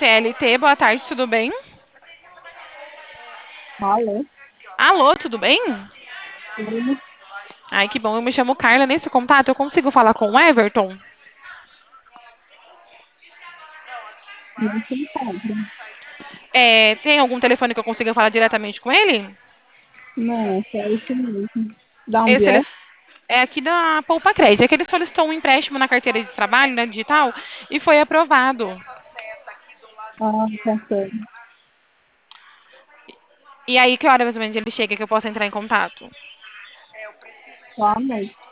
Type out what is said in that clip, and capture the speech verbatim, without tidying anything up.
C L T. Boa tarde, tudo bem? Alô? Alô, tudo bem? Oi, Ai, que bom. Eu me chamo Carla. Nesse contato, eu consigo falar com o Everton? não se encontra. É, tem algum telefone que eu consiga falar diretamente com ele? Não, só isso mesmo. Da onde Esse é? telefone é aqui da Poupa Crédito. É que ele solicitou um empréstimo na carteira de trabalho, né, digital, e foi aprovado. Ah, consegue. E aí, que hora mais ou menos ele chega que eu possa entrar em contato? Só à noite.